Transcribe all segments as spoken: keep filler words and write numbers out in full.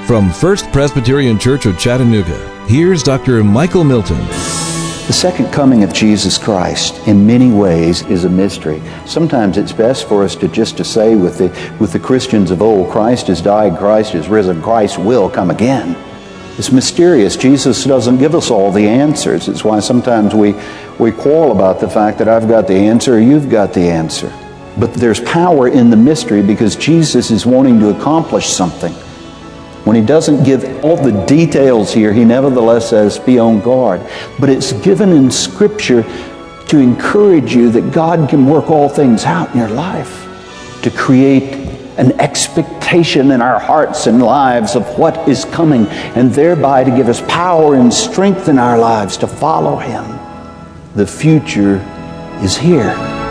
From First Presbyterian Church of Chattanooga, here's Doctor Michael Milton. The second coming of Jesus Christ, in many ways, is a mystery. Sometimes it's best for us to just to say with the with the Christians of old, Christ has died, Christ is risen, Christ will come again. It's mysterious. Jesus doesn't give us all the answers. It's why sometimes we, we quarrel about the fact that I've got the answer or you've got the answer. But there's power in the mystery because Jesus is wanting to accomplish something. When he doesn't give all the details here, he nevertheless says, be on guard. But it's given in Scripture to encourage you that God can work all things out in your life, to create an expectation in our hearts and lives of what is coming, and thereby to give us power and strength in our lives to follow him. The future is here.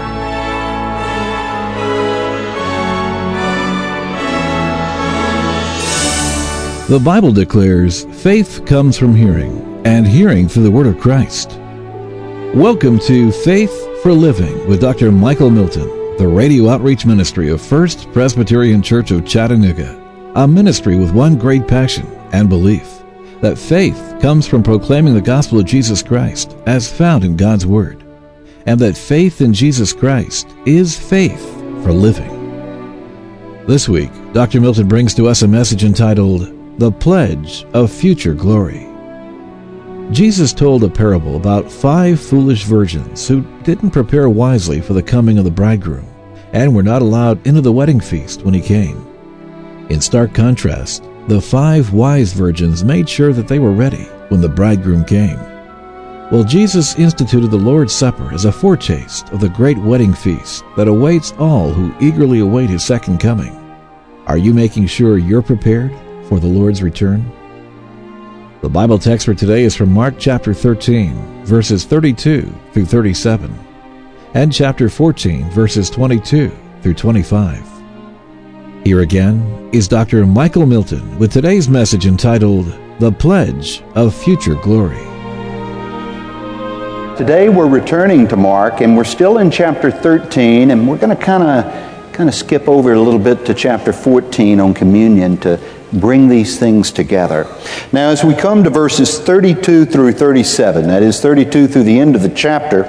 The Bible declares faith comes from hearing, and hearing through the Word of Christ. Welcome to Faith for Living with Doctor Michael Milton, the radio outreach ministry of First Presbyterian Church of Chattanooga, a ministry with one great passion and belief, that faith comes from proclaiming the gospel of Jesus Christ as found in God's Word, and that faith in Jesus Christ is faith for living. This week, Doctor Milton brings to us a message entitled, The Pledge of Future Glory. Jesus told a parable about five foolish virgins who didn't prepare wisely for the coming of the bridegroom and were not allowed into the wedding feast when he came. In stark contrast, the five wise virgins made sure that they were ready when the bridegroom came. Well, Jesus instituted the Lord's Supper as a foretaste of the great wedding feast that awaits all who eagerly await his second coming. Are you making sure you're prepared for the Lord's return? The Bible text for today is from Mark chapter thirteen, verses thirty-two through thirty-seven, and chapter fourteen, verses twenty-two through twenty-five. Here again is Doctor Michael Milton with today's message entitled, The Pledge of Future Glory. Today we're returning to Mark, and we're still in chapter thirteen, and we're going to kind of kind of skip over a little bit to chapter fourteen on communion to bring these things together. Now, as we come to verses thirty-two through thirty-seven, that is thirty-two through the end of the chapter,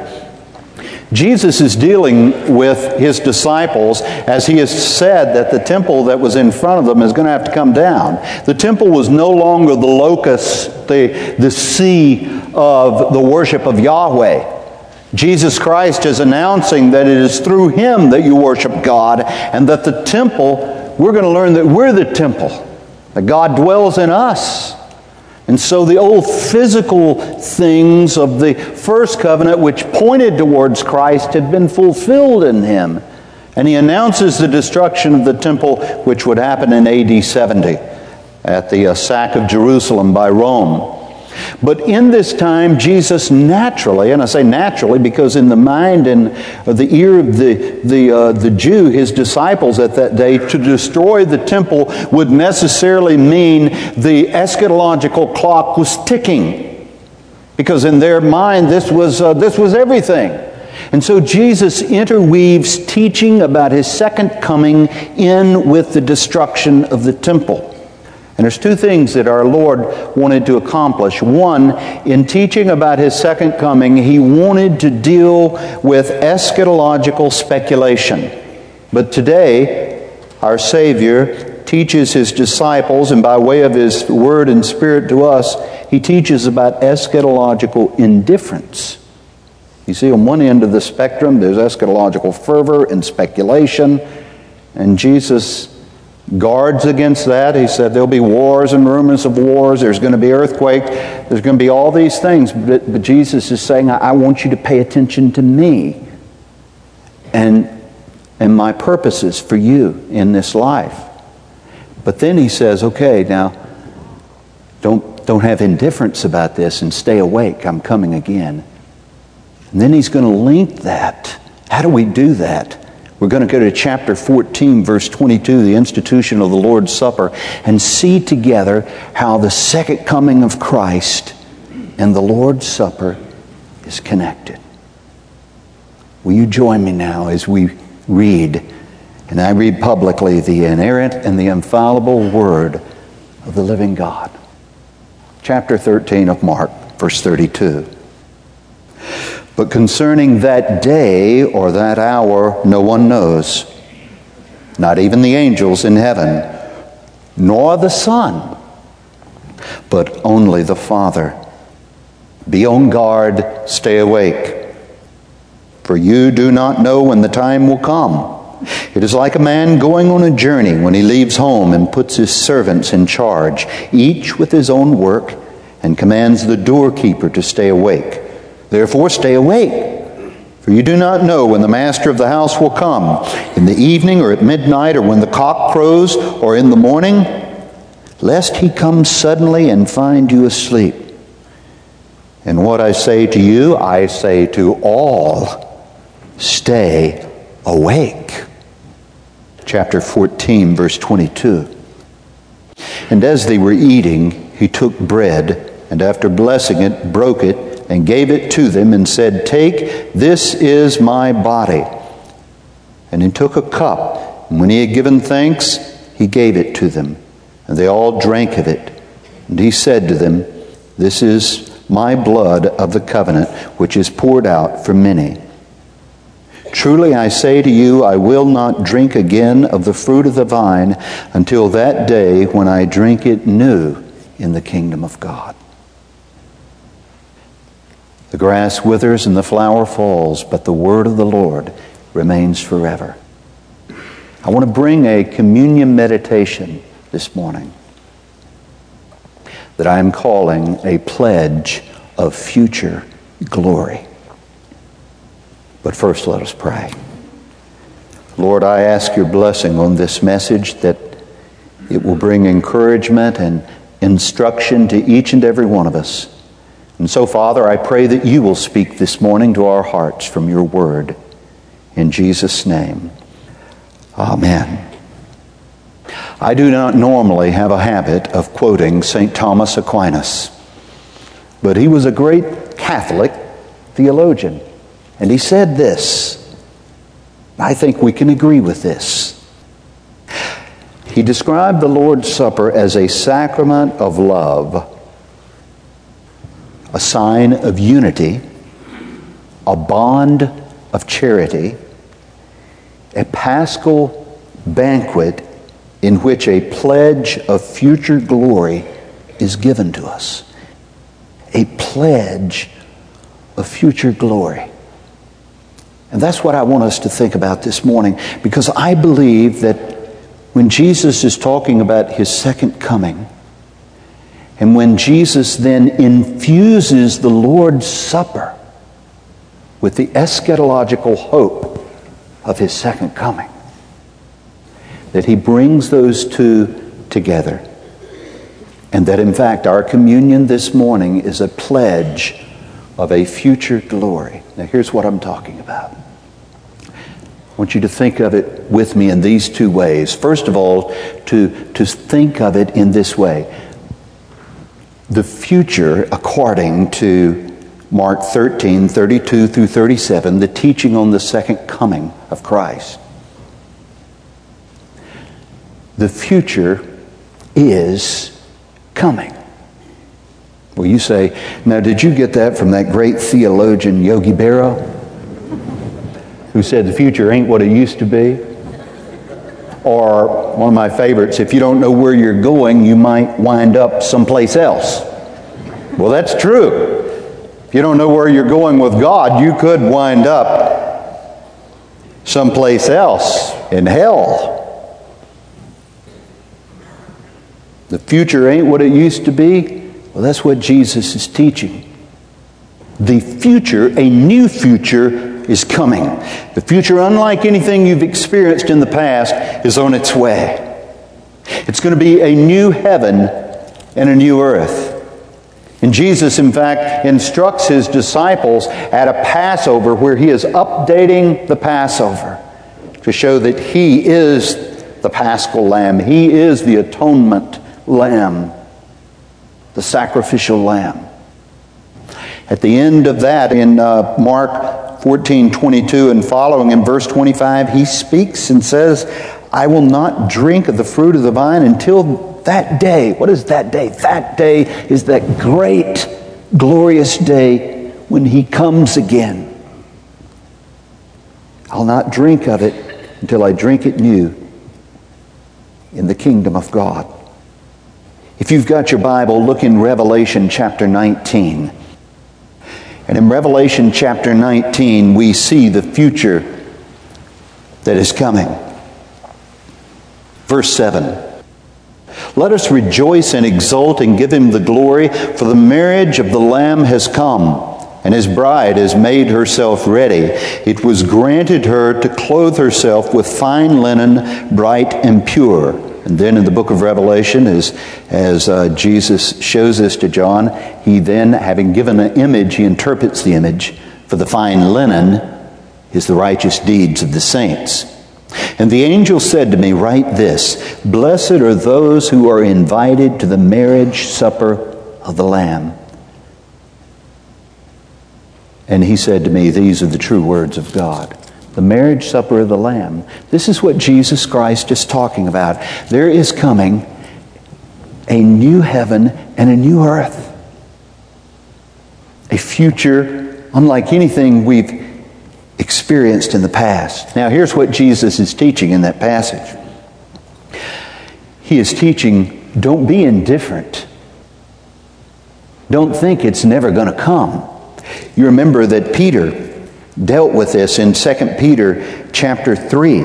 Jesus is dealing with his disciples as he has said that the temple that was in front of them is going to have to come down. The temple was no longer the locus, the, the sea of the worship of Yahweh. Jesus Christ is announcing that it is through him that you worship God, and that the temple, we're going to learn that we're the temple, that God dwells in us. And so the old physical things of the first covenant, which pointed towards Christ, had been fulfilled in him. And he announces the destruction of the temple, which would happen in A D seventy at the uh, sack of Jerusalem by Rome. But in this time, Jesus naturally, and I say naturally because in the mind and the ear of the the uh, the Jew, his disciples at that day, to destroy the temple would necessarily mean the eschatological clock was ticking, because in their mind this was uh, this was everything. And so Jesus interweaves teaching about his second coming in with the destruction of the temple. And there's two things that our Lord wanted to accomplish. One, in teaching about his second coming, he wanted to deal with eschatological speculation. But today, our Savior teaches his disciples, and by way of his word and spirit to us, he teaches about eschatological indifference. You see, on one end of the spectrum, there's eschatological fervor and speculation, and Jesus guards against that. He said there'll be wars and rumors of wars. There's going to be earthquake. There's going to be all these things. But, but Jesus is saying, I, I want you to pay attention to me and, and my purposes for you in this life. But then he says, okay, now don't, don't have indifference about this and stay awake. I'm coming again. And then he's going to link that. How do we do that? We're going to go to chapter fourteen, verse twenty-two, the institution of the Lord's Supper, and see together how the second coming of Christ and the Lord's Supper is connected. Will you join me now as we read, and I read publicly, the inerrant and the infallible Word of the living God. Chapter thirteen of Mark, verse thirty-two. But concerning that day or that hour, no one knows, not even the angels in heaven, nor the Son, but only the Father. Be on guard, stay awake, for you do not know when the time will come. It is like a man going on a journey when he leaves home and puts his servants in charge, each with his own work, and commands the doorkeeper to stay awake. Therefore stay awake, for you do not know when the master of the house will come, in the evening or at midnight or when the cock crows or in the morning, lest he come suddenly and find you asleep. And what I say to you, I say to all, stay awake. Chapter fourteen, verse twenty-two. And as they were eating, he took bread, and after blessing it, broke it, and gave it to them, and said, Take, this is my body. And he took a cup, and when he had given thanks, he gave it to them, and they all drank of it. And he said to them, This is my blood of the covenant, which is poured out for many. Truly I say to you, I will not drink again of the fruit of the vine until that day when I drink it new in the kingdom of God. The grass withers and the flower falls, but the word of the Lord remains forever. I want to bring a communion meditation this morning that I am calling a pledge of future glory. But first, let us pray. Lord, I ask your blessing on this message, that it will bring encouragement and instruction to each and every one of us. And so, Father, I pray that you will speak this morning to our hearts from your word. In Jesus' name, amen. I do not normally have a habit of quoting Saint Thomas Aquinas, but he was a great Catholic theologian. And he said this. I think we can agree with this. He described the Lord's Supper as a sacrament of love, a sign of unity, a bond of charity, a paschal banquet in which a pledge of future glory is given to us. A pledge of future glory. And that's what I want us to think about this morning, because I believe that when Jesus is talking about his second coming, and when Jesus then infuses the Lord's Supper with the eschatological hope of his second coming, that he brings those two together. And that in fact our communion this morning is a pledge of a future glory. Now here's what I'm talking about. I want you to think of it with me in these two ways. First of all, to, to think of it in this way. The future, according to Mark thirteen, thirty-two through thirty-seven, the teaching on the second coming of Christ. The future is coming. Well, you say, now did you get that from that great theologian Yogi Berra, who said the future ain't what it used to be? Or one of my favorites, if you don't know where you're going, you might wind up someplace else. Well, that's true. If you don't know where you're going with God, you could wind up someplace else in hell. The future ain't what it used to be. Well, that's what Jesus is teaching. The future, a new future, is coming. The future, unlike anything you've experienced in the past, is on its way. It's going to be a new heaven and a new earth. And Jesus, in fact, instructs his disciples at a Passover where he is updating the Passover to show that he is the Paschal Lamb. He is the atonement Lamb, the sacrificial lamb. At the end of that, in uh, Mark fourteen twenty-two and following, in verse twenty-five, he speaks and says, I will not drink of the fruit of the vine until That day, what is that day? That day is that great, glorious day when He comes again. I'll not drink of it until I drink it new in the kingdom of God. If you've got your Bible, look in Revelation chapter nineteen. And in Revelation chapter nineteen, we see the future that is coming. Verse seven. Let us rejoice and exult and give Him the glory, for the marriage of the Lamb has come, and His bride has made herself ready. It was granted her to clothe herself with fine linen, bright and pure. And then in the book of Revelation, as, as uh, Jesus shows this to John, he then, having given an image, he interprets the image. For the fine linen is the righteous deeds of the saints. And the angel said to me, write this, blessed are those who are invited to the marriage supper of the Lamb. And he said to me, these are the true words of God. The marriage supper of the Lamb. This is what Jesus Christ is talking about. There is coming a new heaven and a new earth. A future unlike anything we've experienced in the past. Now here's what Jesus is teaching in that passage. He is teaching, don't be indifferent. Don't think it's never going to come. You remember that Peter dealt with this in Second Peter chapter three,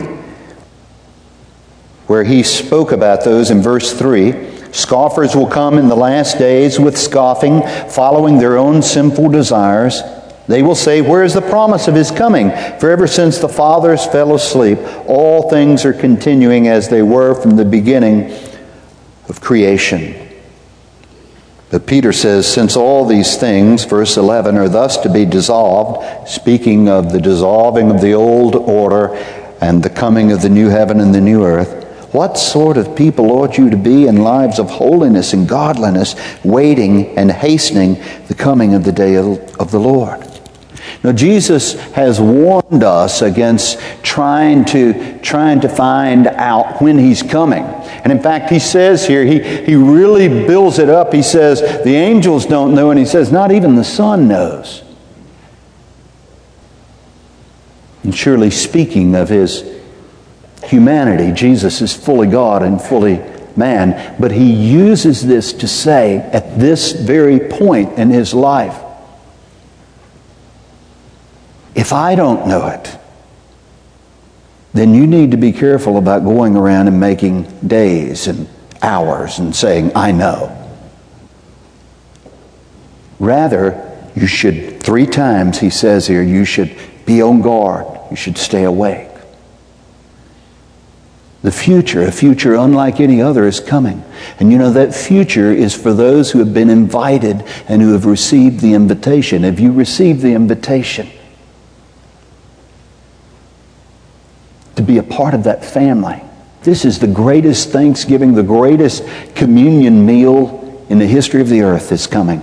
where he spoke about those in verse three. Scoffers will come in the last days with scoffing, following their own sinful desires. They will say, where is the promise of His coming? For ever since the fathers fell asleep, all things are continuing as they were from the beginning of creation. But Peter says, since all these things, verse eleven, are thus to be dissolved, speaking of the dissolving of the old order and the coming of the new heaven and the new earth, what sort of people ought you to be in lives of holiness and godliness, waiting and hastening the coming of the day of the Lord? Now, Jesus has warned us against trying to trying to find out when He's coming. And in fact, He says here, he, he really builds it up. He says, the angels don't know, and He says, not even the Son knows. And surely speaking of His humanity, Jesus is fully God and fully man. But He uses this to say, at this very point in His life, if I don't know it, then you need to be careful about going around and making days and hours and saying, I know. Rather, you should, three times he says here, you should be on guard. You should stay awake. The future, a future unlike any other, is coming. And you know, that future is for those who have been invited and who have received the invitation. Have you received the invitation to be a part of that family? This is the greatest Thanksgiving, the greatest communion meal in the history of the earth is coming.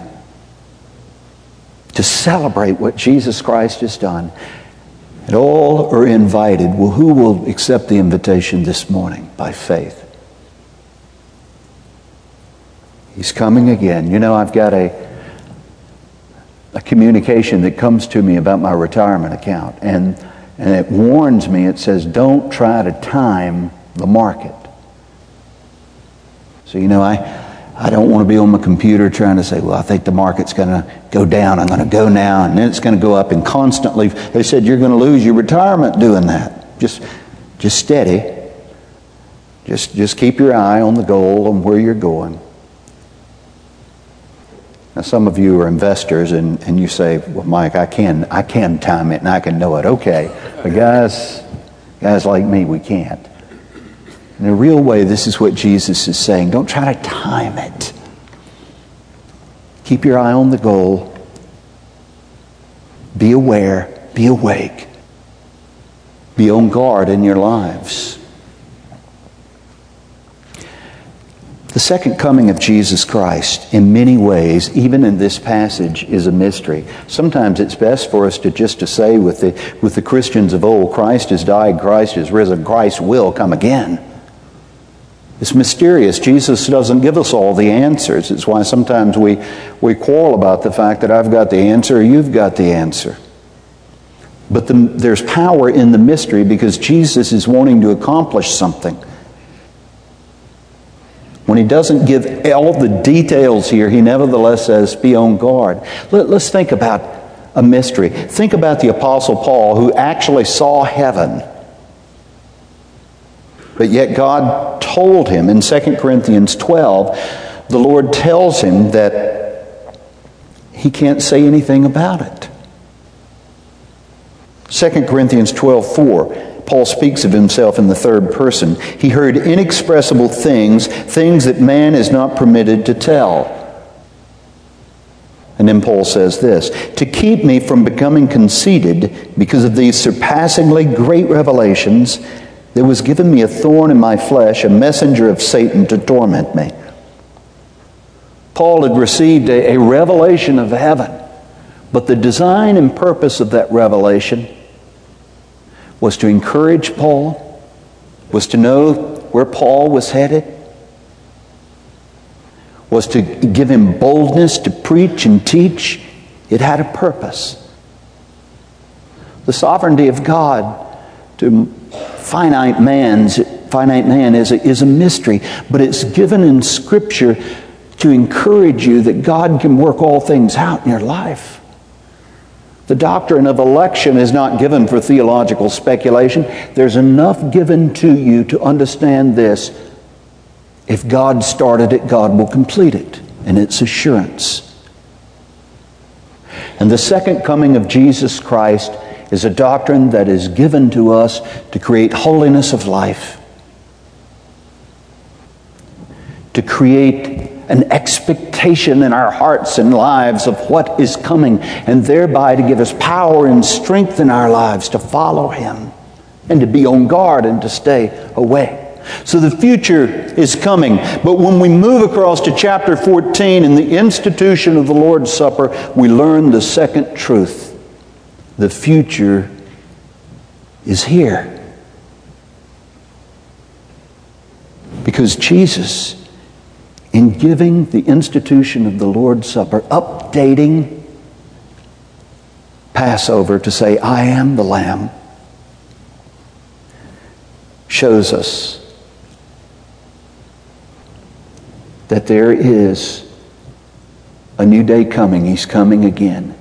To celebrate what Jesus Christ has done. And all are invited. Well, who will accept the invitation this morning by faith? He's coming again. You know, I've got a a communication that comes to me about my retirement account, and and it warns me. It says, don't try to time the market. So, you know, I I don't want to be on my computer trying to say, well, I think the market's going to go down. I'm going to go now, and then it's going to go up. And constantly, they said, you're going to lose your retirement doing that. Just, just steady. Just, just keep your eye on the goal and where you're going. Now, some of you are investors, and, and you say, well, Mike, I can, I can time it and I can know it. Okay, but guys, guys like me, we can't. In a real way, this is what Jesus is saying. Don't try to time it. Keep your eye on the goal. Be aware. Be awake. Be on guard in your lives. The second coming of Jesus Christ, in many ways, even in this passage, is a mystery. Sometimes it's best for us to just to say with the, with the Christians of old, Christ has died, Christ has risen, Christ will come again. It's mysterious. Jesus doesn't give us all the answers. It's why sometimes we, we quarrel about the fact that I've got the answer or you've got the answer. But the, there's power in the mystery because Jesus is wanting to accomplish something. When he doesn't give all the details here, he nevertheless says, be on guard. Let, let's think about a mystery. Think about the Apostle Paul, who actually saw heaven. But yet God told him in Second Corinthians twelve, the Lord tells him that he can't say anything about it. Second Corinthians twelve four, Paul speaks of himself in the third person. He heard inexpressible things, things that man is not permitted to tell. And then Paul says this, to keep me from becoming conceited because of these surpassingly great revelations, there was given me a thorn in my flesh, a messenger of Satan to torment me. Paul had received a, a revelation of heaven, but the design and purpose of that revelation was to encourage Paul, was to know where Paul was headed, was to give him boldness to preach and teach. It had a purpose. The sovereignty of God to finite man's finite man is a, is a mystery, but it's given in Scripture to encourage you that God can work all things out in your life. The doctrine of election is not given for theological speculation. There's enough given to you to understand this. If God started it, God will complete it, and it's assurance. And the second coming of Jesus Christ is a doctrine that is given to us to create holiness of life, to create an expectation in our hearts and lives of what is coming, and thereby to give us power and strength in our lives to follow Him and to be on guard and to stay away. So the future is coming. But when we move across to chapter fourteen in the institution of the Lord's Supper, we learn the second truth. The future is here. Because Jesus, in giving the institution of the Lord's Supper, updating Passover to say, I am the Lamb, shows us that there is a new day coming. He's coming again.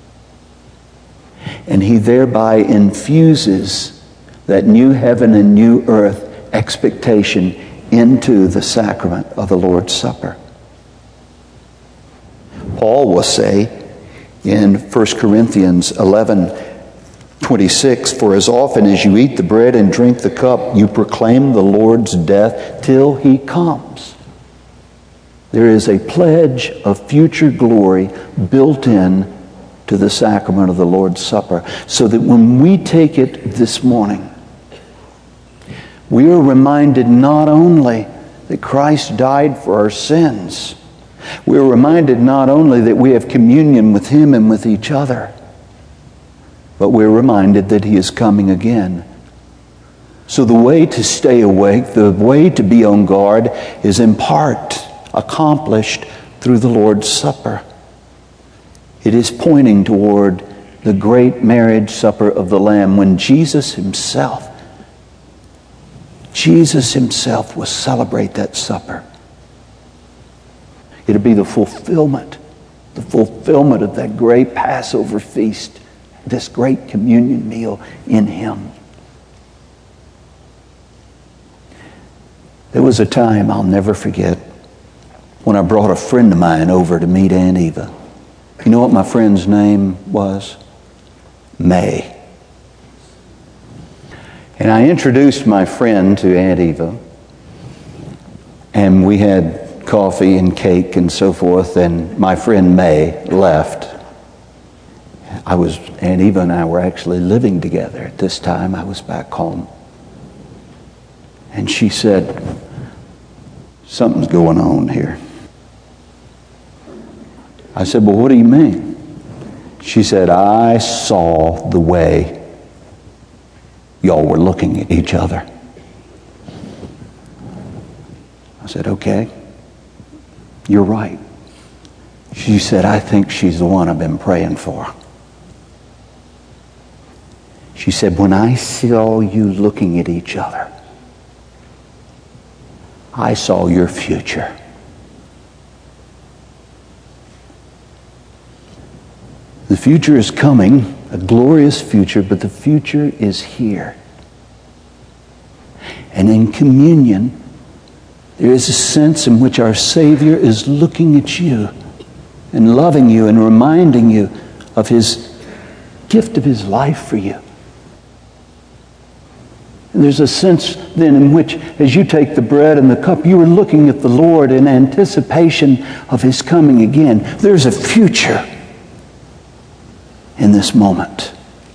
And He thereby infuses that new heaven and new earth expectation into the sacrament of the Lord's Supper. Paul will say in First Corinthians eleven twenty-six, for as often as you eat the bread and drink the cup, you proclaim the Lord's death till He comes. There is a pledge of future glory built in to the sacrament of the Lord's Supper, so that when we take it this morning, we are reminded not only that Christ died for our sins, we are reminded not only that we have communion with Him and with each other, but we're reminded that He is coming again. So the way to stay awake, the way to be on guard, is in part accomplished through the Lord's Supper. It is pointing toward the great marriage supper of the Lamb, when Jesus Himself, Jesus Himself will celebrate that supper. It'll be the fulfillment, the fulfillment of that great Passover feast, this great communion meal in Him. There was a time I'll never forget when I brought a friend of mine over to meet Aunt Eva. You know what my friend's name was? May. And I introduced my friend to Aunt Eva, and we had coffee and cake and so forth, and my friend May left. I was, Aunt Eva and I were actually living together at this time. I was back home. And she said, something's going on here. I said, well, what do you mean? She said, I saw the way y'all were looking at each other. said, okay, you're right. She said, I think she's the one I've been praying for. She said, when I saw you looking at each other, I saw your future. The future is coming, a glorious future, but the future is here. And in communion, there is a sense in which our Savior is looking at you and loving you and reminding you of His gift of His life for you. And there's a sense then in which, as you take the bread and the cup, you are looking at the Lord in anticipation of His coming again. There's a future in this moment.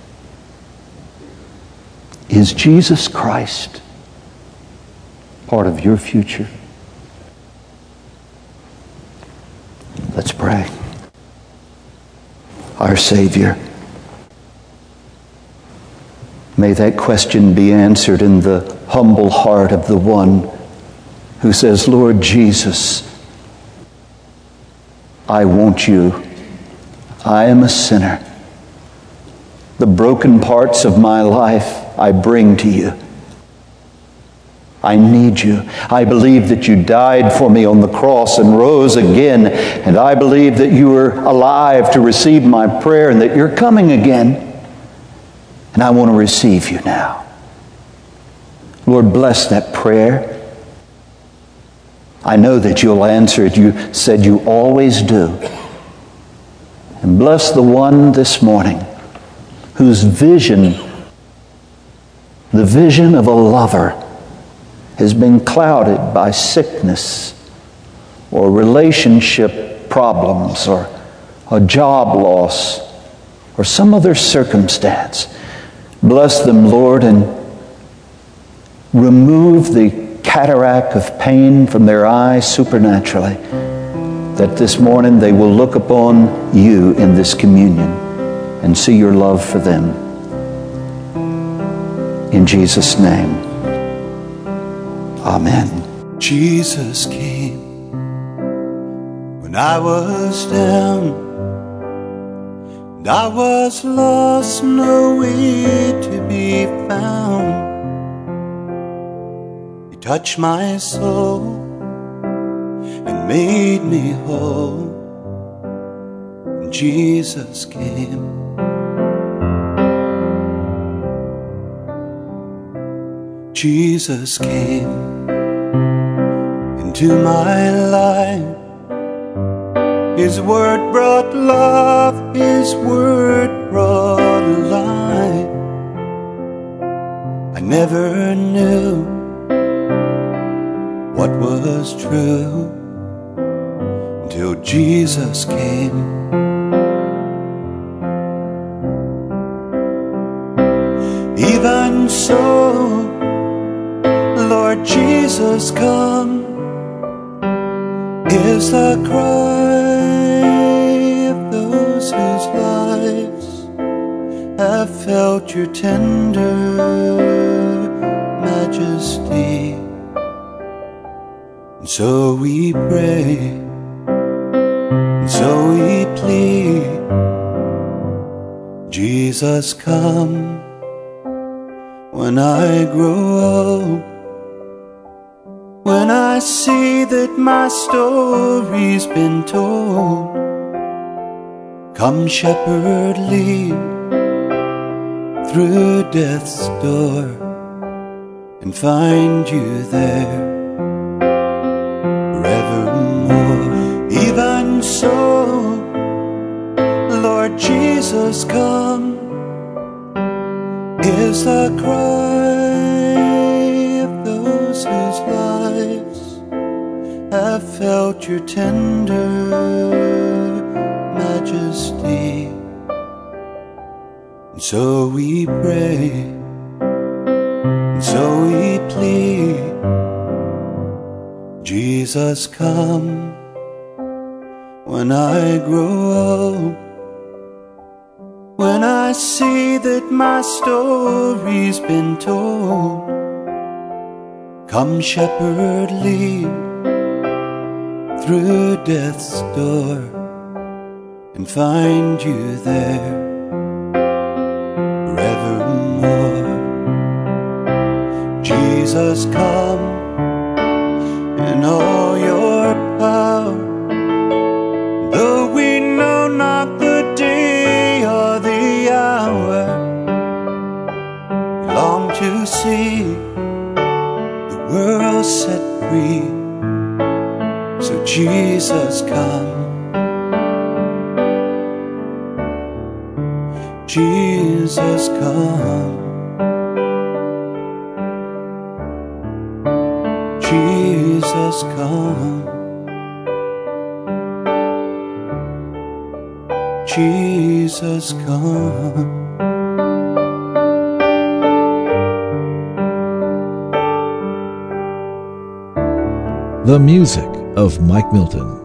Is Jesus Christ part of your future? Let's pray. Our Savior, may that question be answered in the humble heart of the one who says, Lord Jesus, I want you. I am a sinner. The broken parts of my life I bring to you. I need you. I believe that you died for me on the cross and rose again. And I believe that you are alive to receive my prayer and that you're coming again. And I want to receive you now. Lord, bless that prayer. I know that you'll answer it. You said you always do. And bless the one this morning whose vision, the vision of a lover, has been clouded by sickness or relationship problems or a job loss or some other circumstance. Bless them, Lord, and remove the cataract of pain from their eyes supernaturally, that this morning they will look upon you in this communion and see your love for them. In Jesus' name, amen. Jesus came when I was down, and I was lost, nowhere to be found. He touched my soul and made me whole. And Jesus came. Jesus came into my life. His word brought love, His word brought life. I never knew what was true until Jesus came. Even so, Lord Jesus, come, is the cry of those whose lives have felt your tender majesty. And so we pray, and so we plead, Jesus, come when I grow old. When I see that my story's been told, come, shepherd, lead through death's door and find you there forevermore. Even so, Lord Jesus, come, is the cry of those whose lives have felt your tender majesty. And so we pray, and so we plead, Jesus, come when I grow old. When I see that my story's been told, come, shepherd, lead through death's door and find you there forevermore. Jesus, come in all your power, though we know not the day or the hour. We long to see the world set free, so Jesus, come. Jesus, come. Jesus, come. Jesus, come. The music of Mike Milton.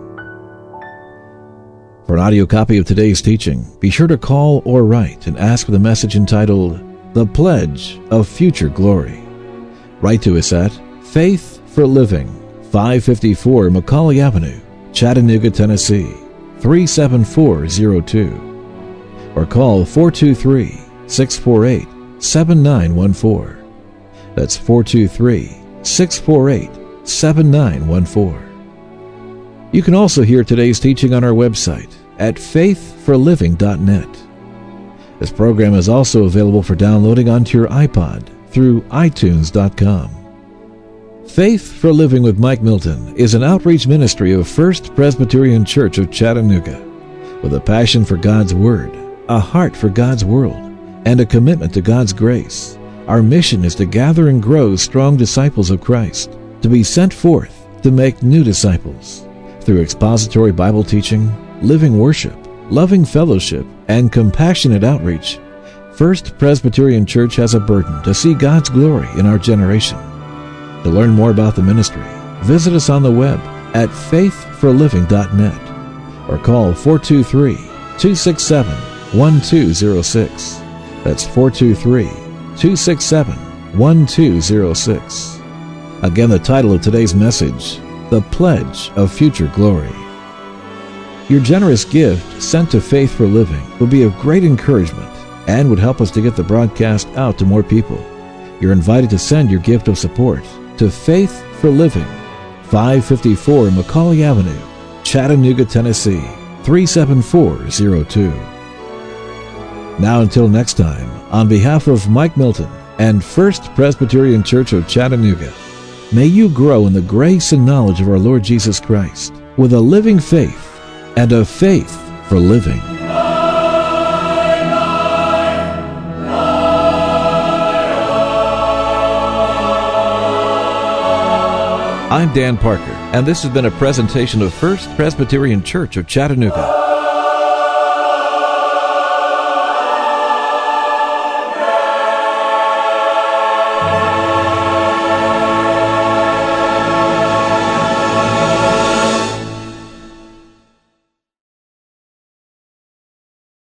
For an audio copy of today's teaching, be sure to call or write and ask for the message entitled, The Pledge of Future Glory. Write to us at Faith for Living, five fifty-four Macaulay Avenue, Chattanooga, Tennessee, three seven four zero two. Or call four two three, six four eight, seven nine one four. That's four two three, six four eight, seven nine one four. You can also hear today's teaching on our website at faith for living dot net. This program is also available for downloading onto your iPod through i tunes dot com. Faith for Living with Mike Milton is an outreach ministry of First Presbyterian Church of Chattanooga. With a passion for God's Word, a heart for God's world, and a commitment to God's grace, our mission is to gather and grow strong disciples of Christ, to be sent forth to make new disciples. Through expository Bible teaching, living worship, loving fellowship, and compassionate outreach, First Presbyterian Church has a burden to see God's glory in our generation. To learn more about the ministry, visit us on the web at faith for living dot net or call four two three, two six seven, one two zero six. That's four two three, two six seven, one two zero six. Again, the title of today's message, The Pledge of Future Glory. Your generous gift sent to Faith for Living would be of great encouragement and would help us to get the broadcast out to more people. You're invited to send your gift of support to Faith for Living, five fifty-four Macaulay Avenue, Chattanooga, Tennessee, three seven four zero two. Now until next time, on behalf of Mike Milton and First Presbyterian Church of Chattanooga, may you grow in the grace and knowledge of our Lord Jesus Christ with a living faith and a faith for living. I'm Dan Parker, and this has been a presentation of First Presbyterian Church of Chattanooga.